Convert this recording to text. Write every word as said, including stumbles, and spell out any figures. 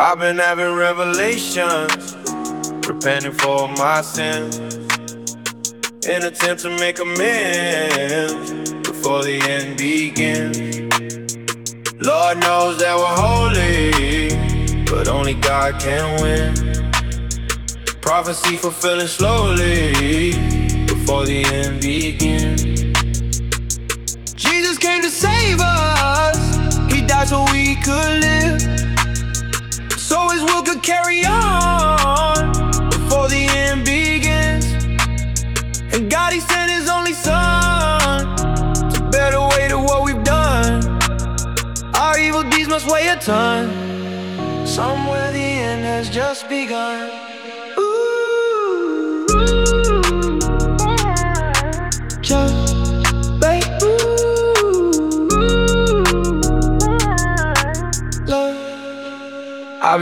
I've been having revelations, repenting for my sins, in attempt to make amends before the end begins. Lord knows that we're holy, but only God can win. Prophecy fulfilling slowly before the end begins. Jesus came to save us, He died so we could live, so His will could carry on before the end begins. And God, He sent His only Son to bear the weight of what we've done. Our evil deeds must weigh a ton. Somewhere the end has just begun. Ooh.